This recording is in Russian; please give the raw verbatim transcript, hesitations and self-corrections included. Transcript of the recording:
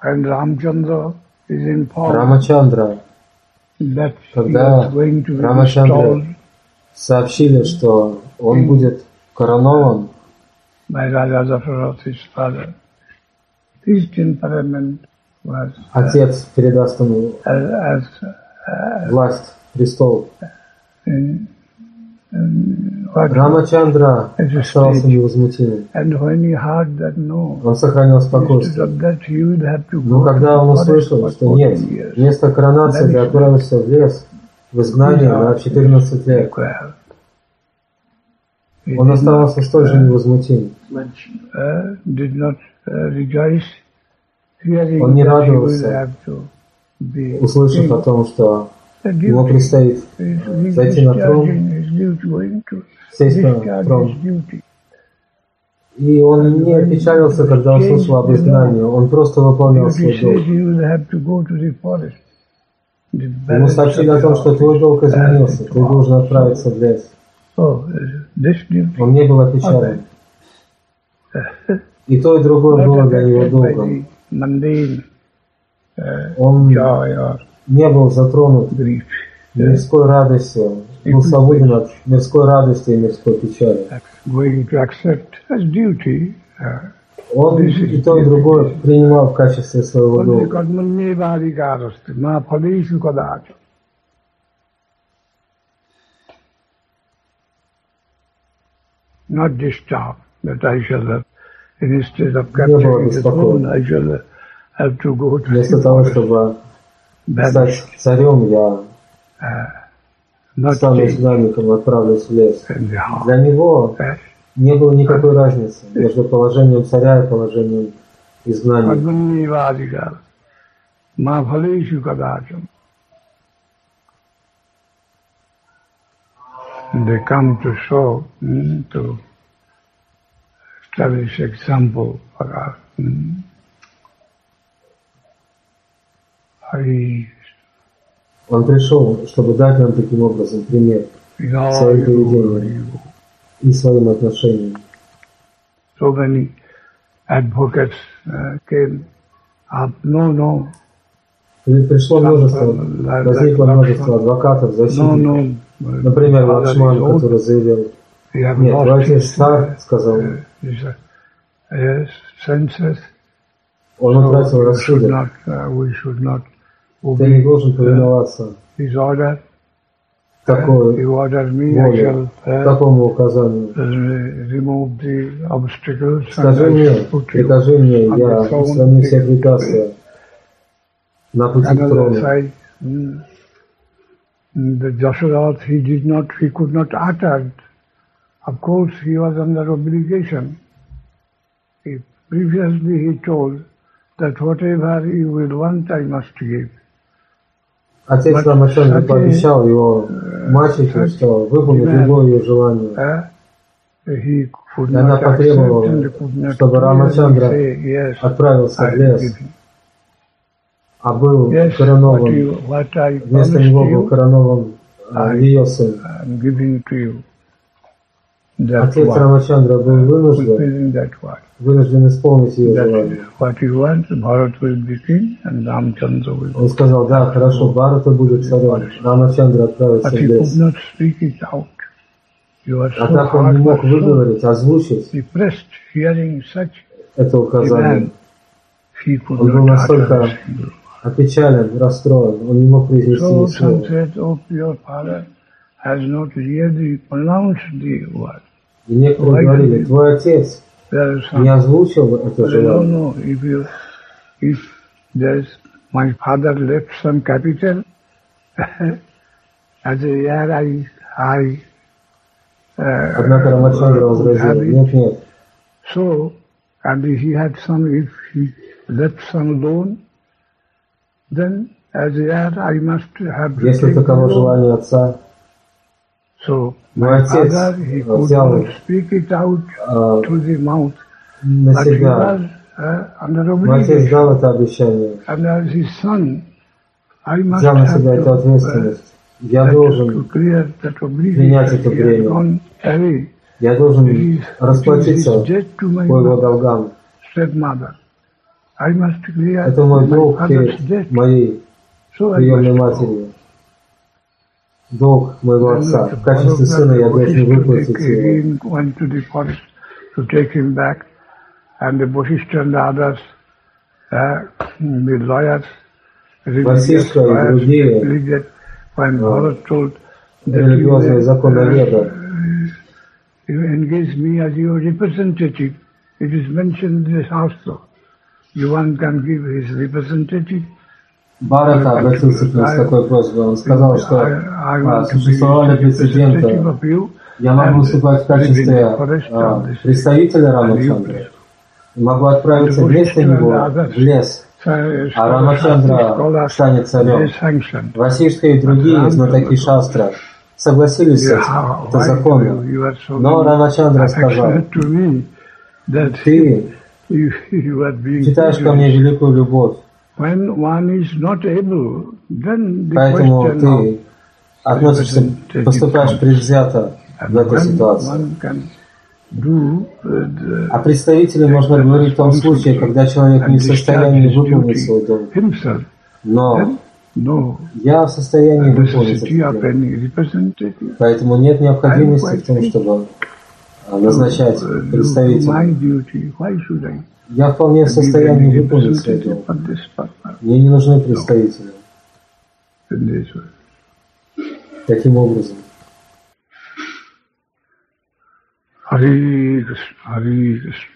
And Ramchandra is informed Рамачандра, that he когда was going to be Рамачандре installed сообщили, что он будет коронован by Raja Dasarath, his father, his temperament was uh, отец передаст ему as, as uh, власть, престол. in, in what Рамачандра as a оставался stage. невозмутимым. And when he heard that no, Он сохранял instead спокойствие. of that he would have to Но go когда to он the forest услышал, for что нет, fourteen years, вместо коронации ты отправишься в лес, в изгнание на четырнадцать лет, required. He он did оставался not, столь же uh, невозмутим. uh, did not uh, rejoice, hearing Он не that he would радовался, have to be услышав king. о том, что The ему duty предстоит is he's зайти на трон, discharging his duty, going to сесть на discharge трон. his duty. И он не опечалился, когда услышал об изгнании, он просто выполнял Duty свой says долг. he will have to go to the forest. The Ему balance сообщили of о том, the что твой долг office изменился, has ты должен отправиться в лес. Oh, this duty. Он не был опечален. И то, и другое было для него долгом. Mundane uh, Он joy or не был затронут grief. мирской радостью, был свободен от мирской радости и мирской печали. Going to accept as duty. Uh, Он и то, и другое принимал в качестве своего долга. Not disturbed that I shall have, instead of Не было capturing the throne, беспокойно. I shall have to go to Вместо the того, forest. чтобы Banished. стать царем, я Uh, not стану changed изгнанником и отправлюсь в лес. in the heart. Для него Yes. не было никакой разницы между положением царя и положением изгнанника. Padmanivadikar, ma phaleshu kadacham. They come to show, mm, to establish example for us. Mm. I, Он пришел, чтобы дать нам таким образом пример своим поведением и своим отношением. so many advocates uh, came up, no, no, Пришло множество, возникло множество адвокатов, no, защитников. no. Например, Лакшман, который заявил, нет, твой отец стар, сказал, Yes, senses. он утратил рассудок, Not, uh, we should not ты не должен повиноваться his order. такой He ordered me, I воле, shall uh, такому указанию. remove the obstacles. Скажи and I мне, shall put you прикажи мне, on я the throne. устраню все препятствия на пути к Another трону. side, mm, the Dasarath, he did not, he could not utter. Of course, he was under obligation. He, previously he told that whatever you will want, I must give. Отец Рамачандра пообещал его мачехе, что выполнит любое ее желание. Uh, he could И она not accept потребовала, and could not чтобы Рамачандра say, yes, отправился I в will лес, give him. а был Yes, what, коронован, you, what I вместо promised него был you, коронован а, ее сын. I'm giving to you. That Отец one, Рамачандра был вынужден, fulfilling that one. вынужден исполнить ее That желание. what you want, Bharat will be king and Ramchandra will be Он сказал, да, хорошо, Бхарата будет царем, Рамачандра отправится But в he could лес. not speak it out. You are А so так он hard, не мог so выговорить, озвучить depressed, hearing such это указание. demand. He could Он был not настолько utter a single. опечален, расстроен, он не мог произнести So ни слова. some said, oh, your father has not really pronounced the word. И некоторые говорили, твой отец There is не some, озвучил это no, желание. no, if you, if there's, my father left some capital, as a year I, I, uh, Однако Рамачандра would have возразил, it. нет, нет, So, and he had some, if he left some loan, then as a heir I must have to если take the таково loan. желание отца, So, мой my отец father, he could взял not speak it out а, to the mouth, на but he себя, was uh, under мой отец obligation. дал это обещание, And as his son, I must взял на have себя эту to, uh, ответственность. Я that, to должен, clear that принять obligation. это He бремя. had gone away. я должен He is расплатиться his debt to my по его mother, долгам. stepmother. I must clear Это мой my долг father's перед debt. моей So I приемной must go. матерью. Долг моего And отца. the В качестве father сына of я the должен Vasishtha, выплатить they его. again went to the forest to take him back. And the Vasishtha and the others, uh, the lawyers, religious Васиштха и lawyers, другие believed that when uh, Bharat told that you религиозные uh, законоведы you engage me as your representative, it is mentioned in this also. One can give his representative. Барата обратился к нему с такой просьбой. Он сказал, что а, существовали прецеденты. Я могу выступать в качестве а, представителя Рамачандры. Могу отправиться вместо него в лес, а Рамачандра станет царем. Васиштха и другие знатоки шастра согласились с этим. Это законно. Но Рамачандра сказал: ты читаешь ко мне великую любовь, поэтому ты относишься, поступаешь предвзято в этой ситуации. А представителю можно говорить в том случае, когда человек не в состоянии выполнить свой долг. Но я в состоянии выполнить это. Поэтому нет необходимости в том, чтобы назначать представителя. Я вполне в состоянии выполнить свой долг. Мне не нужны представители. Таким образом. Hare Krishna, Hare Krishna.